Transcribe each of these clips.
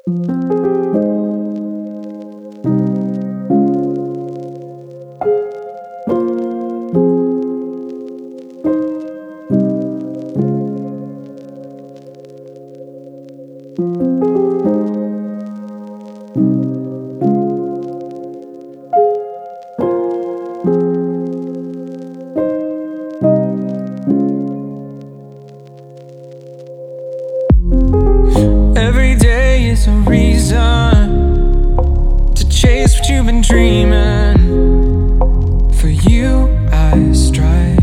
Every day is a reason to chase what you've been dreaming. For you I strive.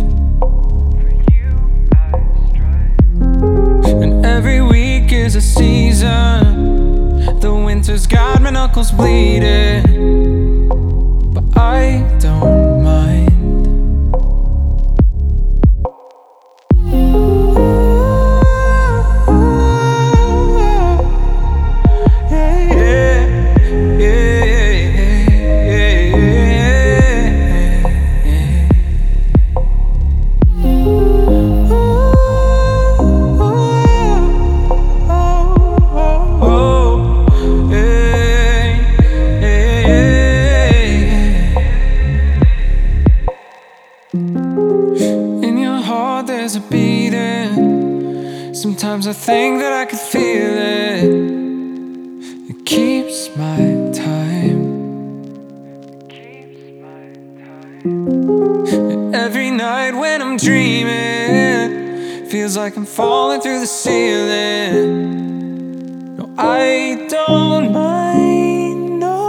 And every week is a season. The winter's got my knuckles bleeding, but I don't mind. In your heart there's a beating. Sometimes I think that I could feel it. It keeps my time. And every night when I'm dreaming, feels like I'm falling through the ceiling. No, I don't mind, no.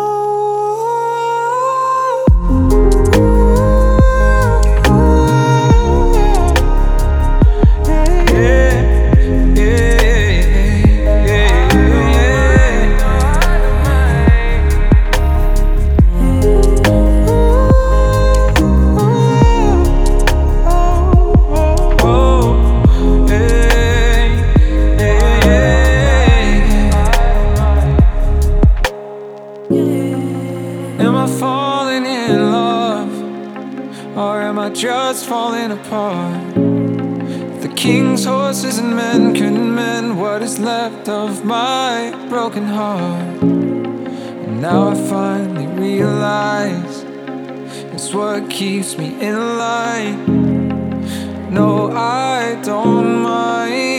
Am I falling in love, or am I just falling apart? The king's horses and men couldn't mend what is left of my broken heart. And now I finally realize it's what keeps me in line. No, I don't mind.